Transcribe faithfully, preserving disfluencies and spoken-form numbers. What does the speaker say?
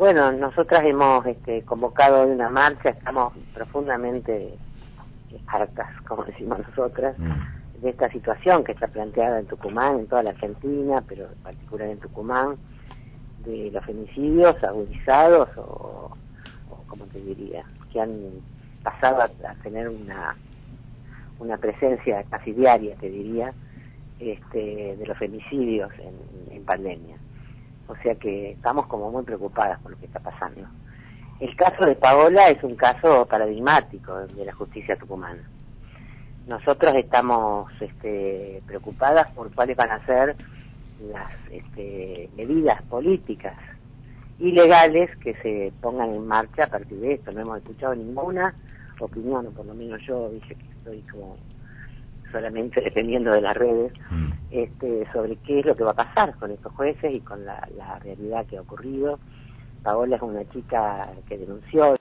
Bueno, nosotras hemos este, convocado una marcha, estamos profundamente hartas, como decimos nosotras, mm. de esta situación que está planteada en Tucumán, en toda la Argentina, pero en particular en Tucumán, de los femicidios agudizados o, o como te diría, que han pasado a, a tener una, una presencia casi diaria, te diría, este, de los femicidios en, en pandemia. O sea que estamos como muy preocupadas por lo que está pasando. El caso de Paola es un caso paradigmático de la justicia tucumana. Nosotros estamos este, preocupadas por cuáles van a ser las este, medidas políticas y legales que se pongan en marcha a partir de esto. No hemos escuchado ninguna opinión, o por lo menos yo dije que estoy como solamente dependiendo de las redes, mm. este, sobre qué es lo que va a pasar con estos jueces y con la, la realidad que ha ocurrido. Paola es una chica que denunció